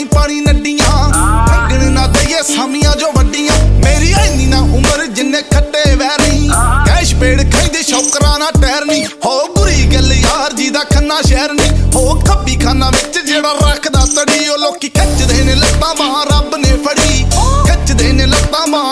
ਪਾਣੀ ਪਾਣੀ ਨੱਡੀਆਂ ਲੱਗਣ ਨਾ ਦਈਏ ਸਾਮੀਆਂ ਜੋ ਵੱਡੀਆਂ ਮੇਰੀ ਇੰਨੀ ਨਾ ਉਮਰ ਜਿੰਨੇ ਖੱਟੇ ਵੈਰੀ ਕੈਸ਼ ਪੇੜ ਖਾਈਦੇ ਸ਼ੌਕਰਾਂ ਨਾ ਟਾਇਰ ਨਹੀਂ ਹੋ ਬੁਰੀ ਗੱਲ ਯਾਰ ਜੀ ਦਾ ਖੰਨਾ ਸ਼ਹਿਰ ਨਹੀਂ ਹੋ ਖੱਬੀ ਖਾਨਾ ਵਿੱਚ ਜਿਹੜਾ ਰੱਖਦਾ ਤੜੀ ਉਹ ਲੋਕੀ ਖਿੱਚਦੇ ਨੇ ਲੱਤਾਂ ਬਾਹਾਂ ਰੱਬ ਨੇ ਫੜੀ ਖਿੱਚਦੇ ਨੇ ਲੱਤਾਂ ਬਾਹਾਂ